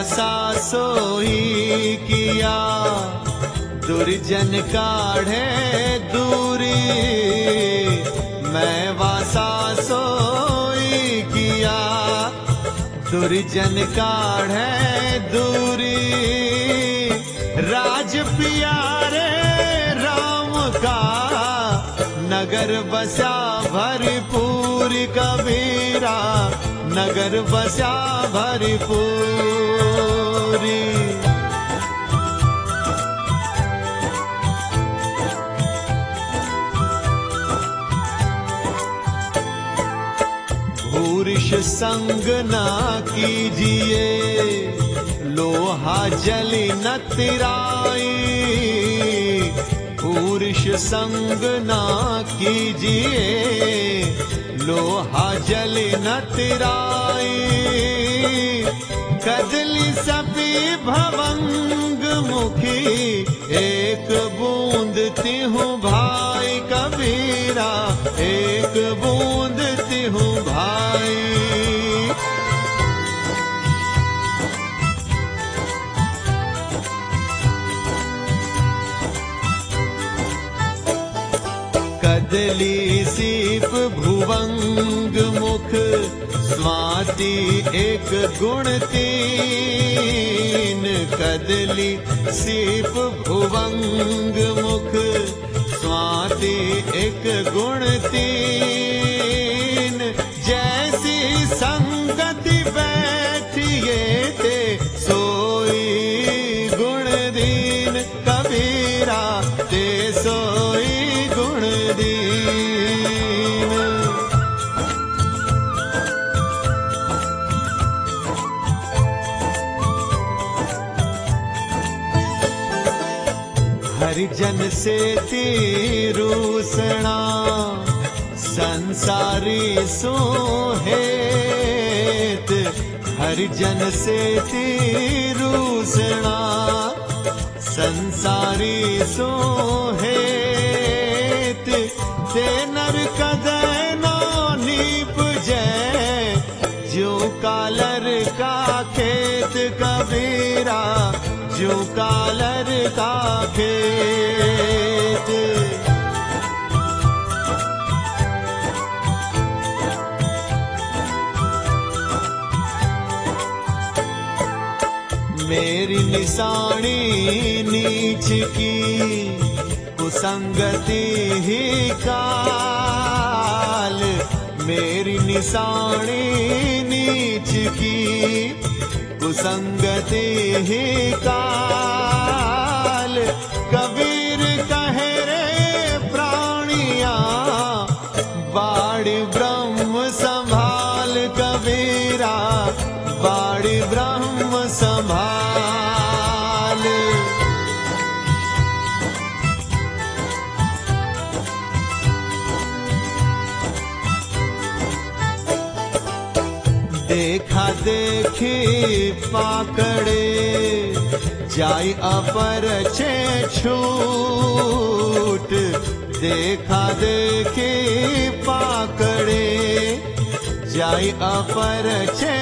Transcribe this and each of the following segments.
वासा सोई किया, दुर्जन काढ़े दूरी। मैं वासा सोई किया, दुर्जन काढ़े दूरी। राज प्यारे राम का, नगर बसा भरपूर। कबीरा नगर बसा भरपूरी। पुरुष संग ना कीजिए, लोहा जली न तिराई। पुरुष संग ना कीजिए, लोहा जली न तिराई। कदली सपी भवंग मुखी, एक बूंद तिहु भाई। कबीरा एक बूंद तिहु भाई। कदली सीप भुवंग मुख, स्वाति एक गुण तीन। कदली सीप भुवंग मुख, स्वाति एक गुण तीन। जैसी संगति बैठिए ते, सोई गुण दीन। कबीरा ते सोई गुण दीन। हरिजन से तीरूसणा, संसारी सोहेत। हरिजन से तीरूसणा, संसारी सोहेत। ते नर कदै नो नीप जय, जो कालर का खेत। कबीरा जो कालर का खेत। मेरी निशानी नीच की, कुसंगति ही काल। मेरी निशानी नीच की, कुसंगति ही काल। कबीर कहे रे प्राणिया, बाड़ी ब्रह्म संभाल। कबीरा बाड़ी ब्रह्म संभाल। देखा देखी पाकड़े, जाई अपर छे छूट। देखा देखी पाकड़े, जाई अपर छे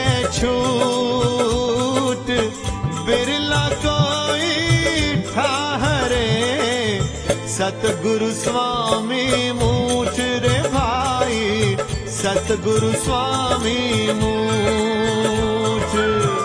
छूट। बिरला कोई ठहरे, सतगुरु स्वामी मूठ रे भाई। सतगुरु स्वामी मूठ।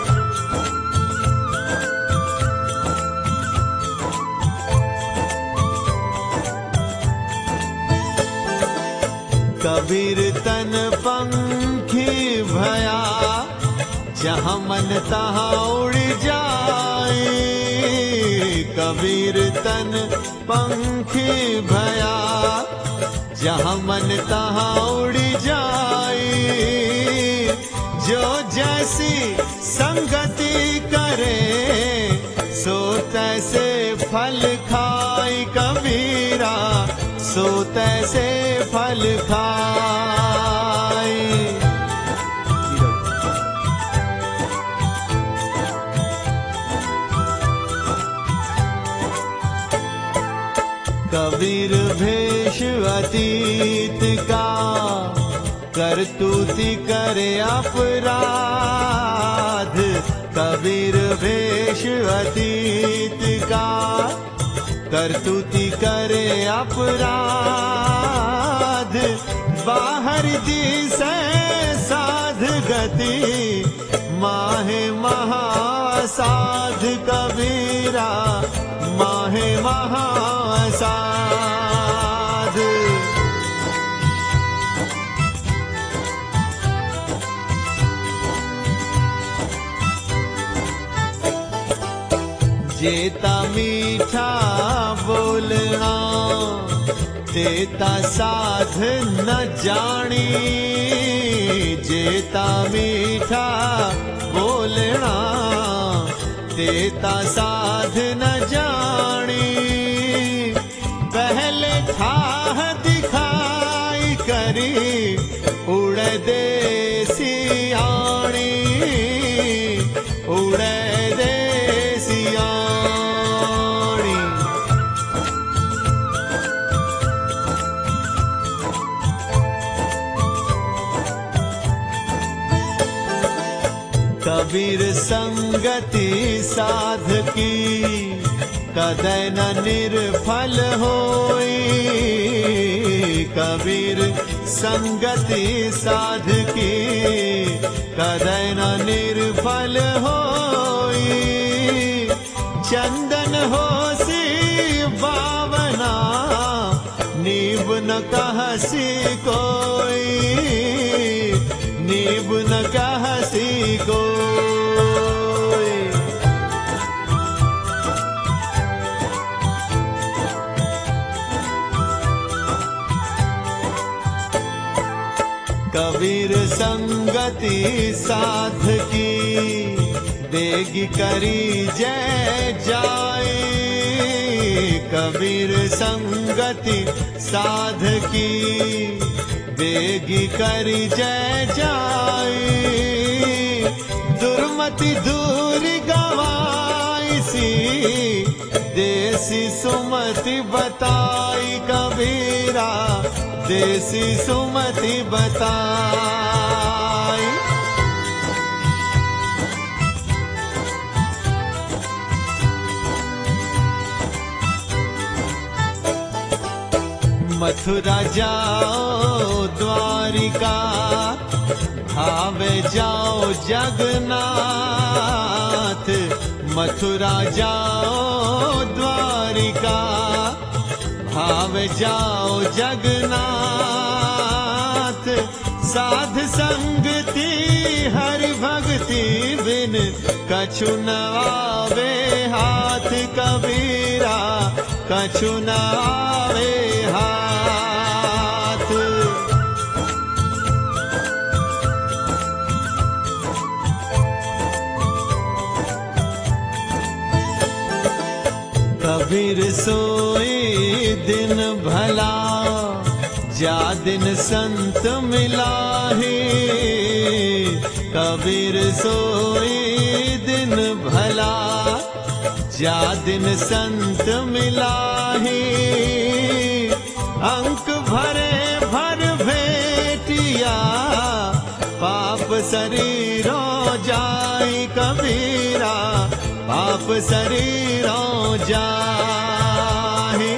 कबीर तन पंखी भया, जहाँ मन तहाँ उड़ जाए। कबीर तन पंखी भया, जहाँ मन तहाँ उड़ जाए। जो जैसी संगति करे, सो तैसे फल खाई। कबीरा सो तैसे फल खाई। कबीर भेष अतीत का, करतूति करे अपराध। कबीर भेष अतीत का, करतुति करे अपराध, बाहर दिसे साध गति, माहे महासाध कबीरा, माहे महासाध। जेता मीठा बोलना, तेता साध न जानी, जेता मीठा बोलना, तेता साध न जानी, पहले ठाह दिखाई करी, उड़ देसी आणी, उड़ देसी आणी। कबीर संगति साध की, कदै न निर्फल होई, कबीर संगति साध की, कदै न निर्फल होई, चंदन होसी बावना, नीब न कहसी कोई, नीब न कहसी कोई। कबीर संगति साध की, देगी करी जय जाए, कबीर संगति साध की, देगी करी जय जाए, दुर्मति दूर गवाईसी, देसी सुमति बताई कबीरा, देसी सुमति बताई। मथुरा जाओ द्वारिका, भावे जाओ जगन्नाथ, मथुरा जाओ द्वारिका, भावे जाओ जगन्नाथ, साध संगति हरि भक्ति बिन, कछु न आवे हाथ कबीरा, कछु न आवे हाथ। कबीर सोई दिन भला, जा दिन संत मिलाही, कबीर सोई दिन भला, जा दिन संत मिलाही, अंक भरे भर भेटिया, पाप शरीरों जाई कबीरा, पाप शरीरों जाहि।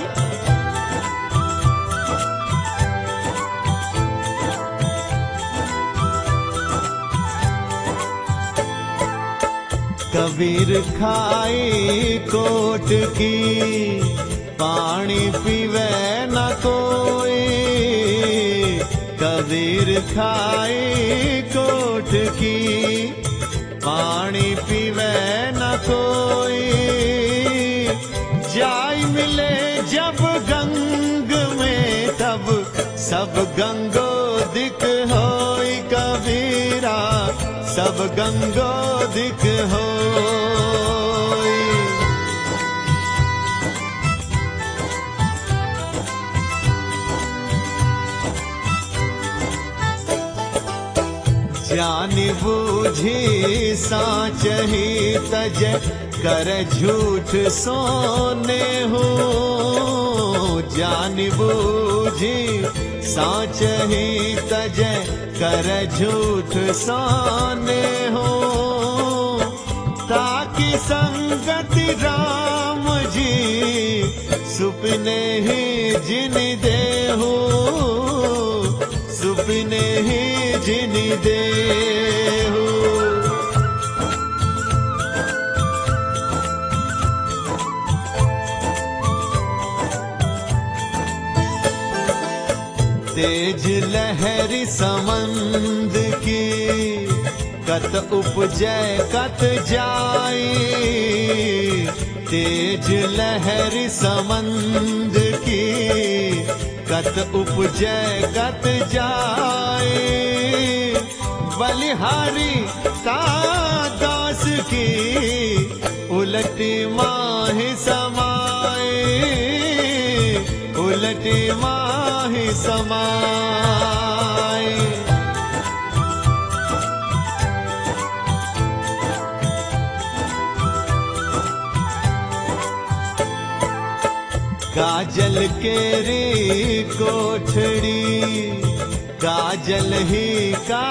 कबीर खाई कोट की, पानी पीवे न कोई, कबीर खाई कोट की, पानी पीवे न कोई, जाई मिले जब गंग में, तब सब गंगो दिख होई कबीरा, सब गंगो दिख होई। जानी बूझी साच ही तज, कर झूठ सोने हो, जानी बूझी साच ही तज, कर झूठ सोने हो, ताकि संगति राम जी सुपने ही जिन देहु, सुपने ही जिन देहु। तेज लहरी समंद की कत उपजय कत जाई, तेज लहरी समंद की कत उपजय कत जाई। बलिहारी का दास की उलटी माहि समाए, उलटी माहि समाए। काजल केरी कोठड़ी, काजल ही का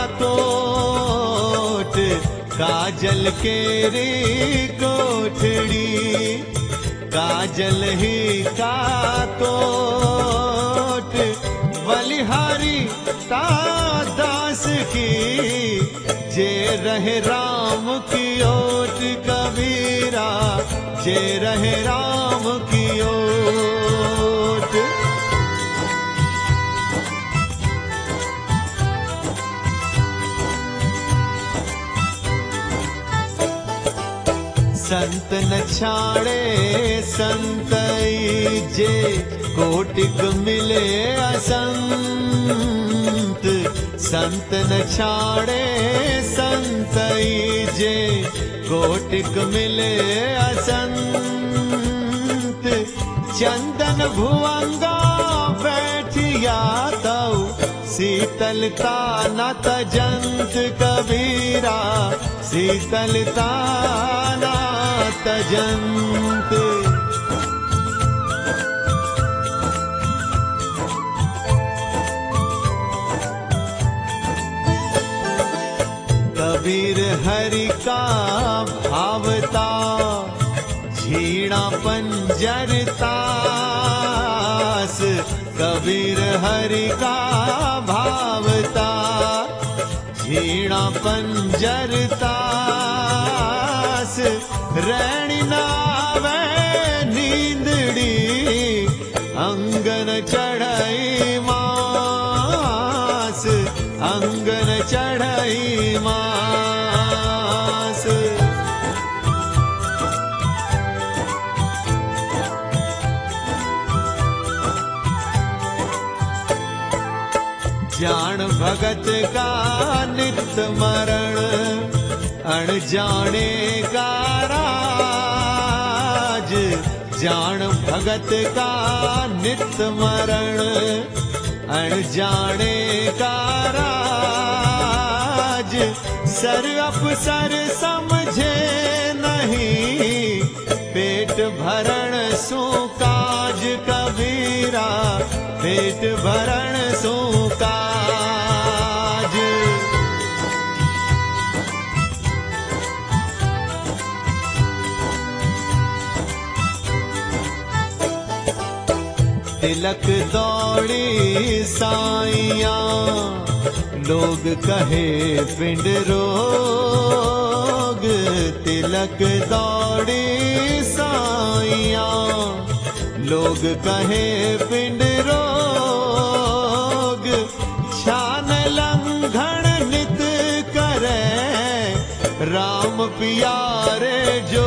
कोट, काजल केरी कोठड़ी, काजल ही का कोट। बलिहारी का दास की जे रहे राम की ओट कबीरा, जे रहे राम की ओट। संत न छाड़े संतई, जे कोटिक मिले असंत। संत न छाड़े संतई, जे कोटिक मिले असंत। चंदन भुवंगा बैठिया तऊ, शीतलता न तजंत कबीरा, शीतलता न तजंत। कबीर हरि का भावता, झीणा पंजरतास। कबीर हरि का भावता, झीणा पंजरतास। रैणी नावे नींदड़ी, अंगन चढ़ई मास, अंगन चढ़ई मास। जान भगत का नित मरण, अनजाने का राज। जान भगत का नित मरण, अनजाने का राज। सर अफसर समझे नहीं, पेट भरण सो काज कबीरा, पेट भरण सो काज। तिलक दौड़ी साइया, लोग कहे पिंड रोग। तिलक दौड़ी साइया, लोग कहे पिंड रोग। छान लंघन नित करे, राम पियारे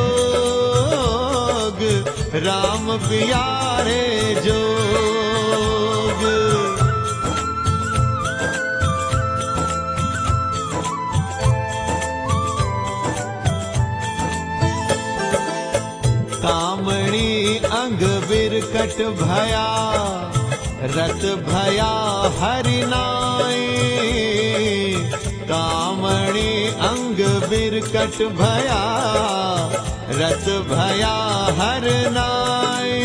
जोग, राम पियारे जोग। कामणी अंग बिरकट भया, रत भया हरिनाई। कामणी अंग बिरकट भया, रत भया हरनाई।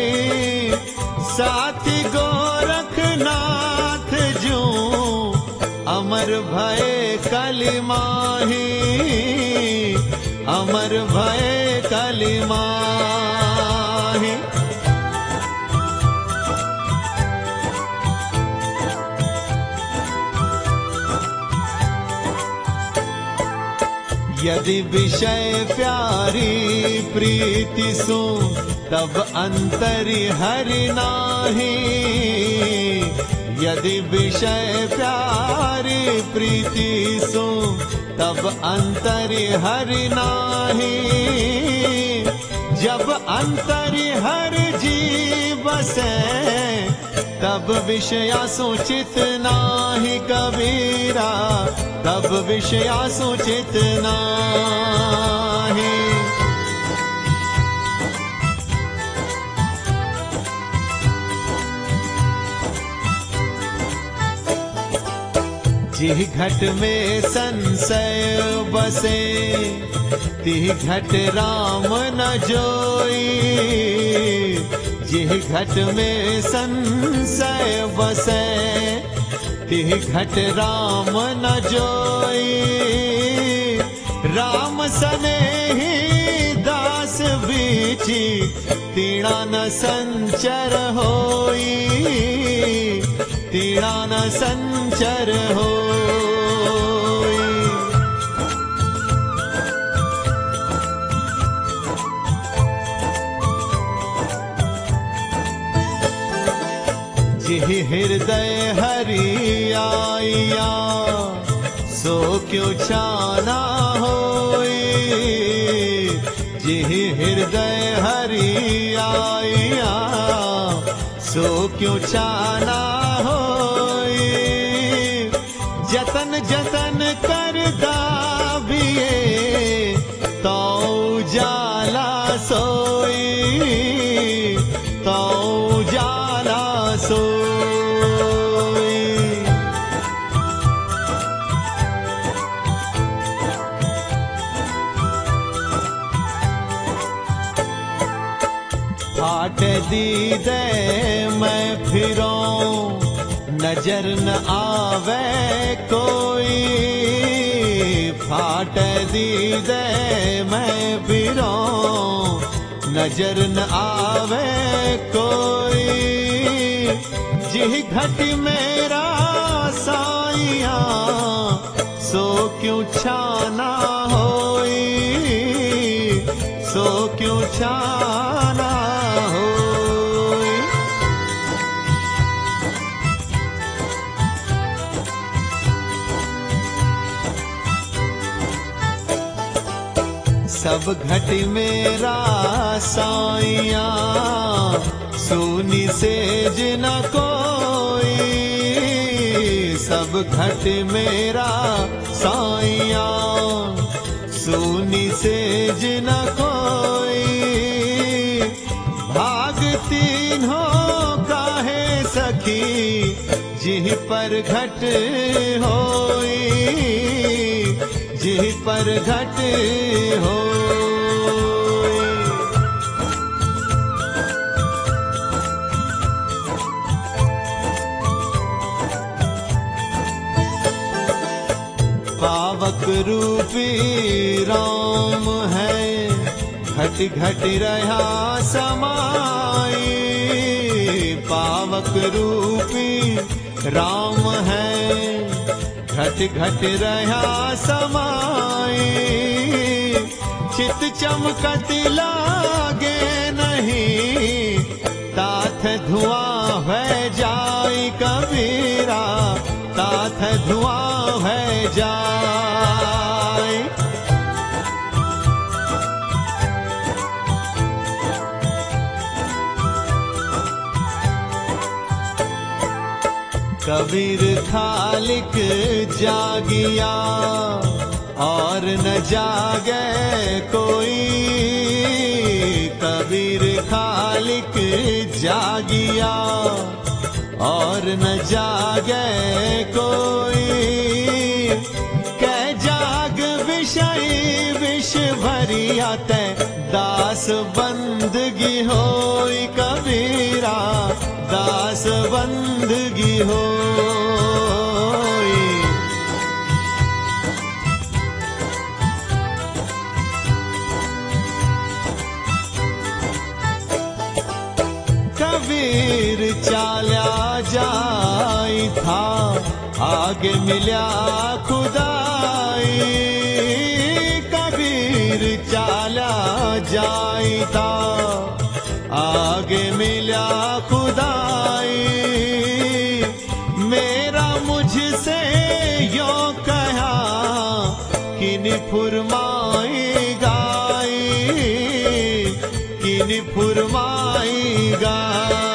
साथी गोरखनाथ जू, अमर भये कलिमाही, अमर भय कलिमाहि। यदि विषय प्यारी प्रीति सु तब अंतरि हरि नाहि। यदि विषय प्यारी प्रीति सु तब अंतरि हरि नाहि। जब अंतरि हरि जी बसे तब विषयासु चित नाहि कबीरा। तब विषयासु चित नाहि। जिह घट में संशय बसे तिह घट राम न जोई। जिह घट में संशय बसे तिह घट राम न जोई। राम सनेही दास बीची तीणा न संचर होई। तीणा न संचर होई। जिह हृदय हरि आइया सो क्यों छाना होई। जिह हृदय हरि आइया सो क्यों छाना होई। जतन जतन कर दाबिए तो जाला सोई। तो जाला सोई। फाट दीदे मैं फिरों नजर न आवे कोई। फाट दीदे मैं फिरों नजर न आवे कोई। जिह घट मेरा साइया सो क्यों छाना होई। सो क्यों छाना होई। सब घट मेरा साइया सुनी सेज न कोई। सब घट मेरा साइया सुनी सेज न कोई। भाग तीनों काहे सखी जिह पर घट होई। जिह पर घट होई। पावक रूपी राम है घट घट रहा समाई। पावक रूपी राम है घट घट रहा समाई। चित चमकत लागे नहीं तात धुआं है जाई कबीरा। तात धुआं है जाई। कबीर खालिक जागिया और न जागे कोई। कबीर खालिक जागिया और न जागे कोई। कै जाग विषय विष भरिया ते दास बंदगी होई कबीरा। दास बंदगी होई। आगे मिल्या खुदाई कबीर चाला जाईता आगे मिल्या खुदाई मेरा मुझसे यो कहा किन फुरमाई गाई किन फुरमाई गाई